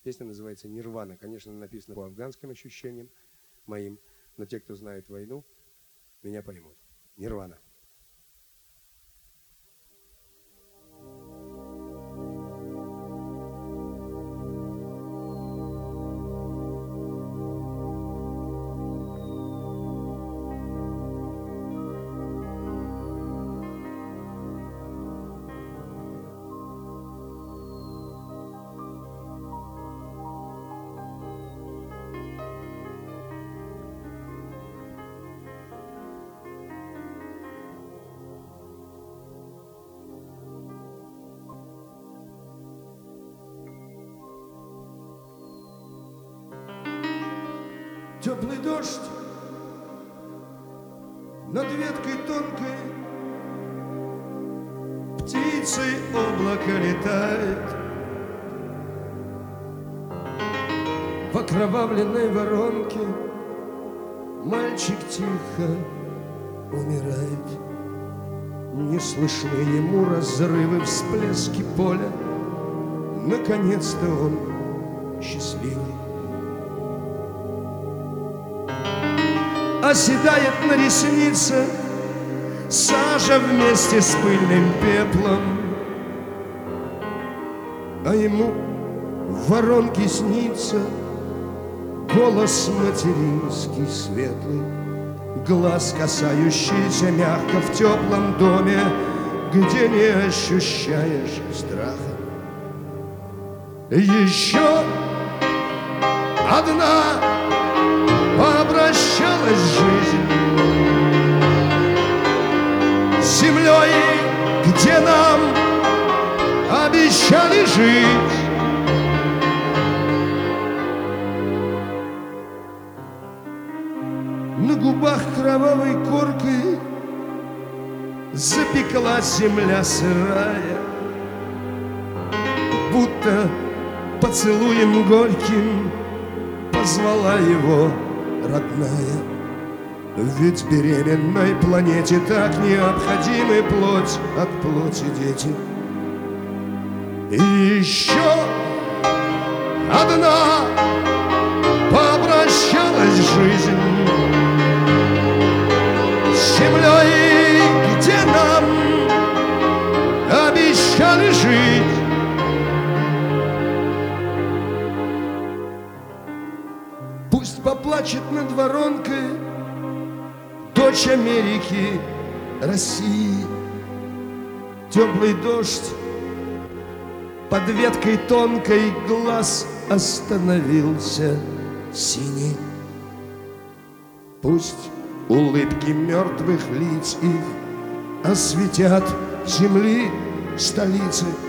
Песня называется «Нирвана». Конечно, написана по афганским ощущениям моим, но те, кто знает войну, меня поймут. «Нирвана». Теплый дождь над веткой тонкой, птицей облако летает. В окровавленной воронке мальчик тихо умирает. Не слышны ему разрывы, всплески поля. Наконец-то он счастливый. Оседает на реснице сажа вместе с пыльным пеплом, а ему в воронке снится голос материнский светлый, глаз, касающийся мягко в теплом доме, где не ощущаешь страха. Еще одна попрощалась жизнь с землей, где нам обещали жить. На губах кровавой коркой запеклась земля сырая, будто поцелуем горьким позвала его родная. Ведь беременной планете так необходимы плоть от плоти дети. И еще одна попрощалась жизнь с землей, где нам обещали жить. Пусть поплачет над воронкой дочь Америки, России. Теплый дождь под веткой тонкой, глаз остановился синий. Пусть улыбки мертвых лиц их осветят земли столицы.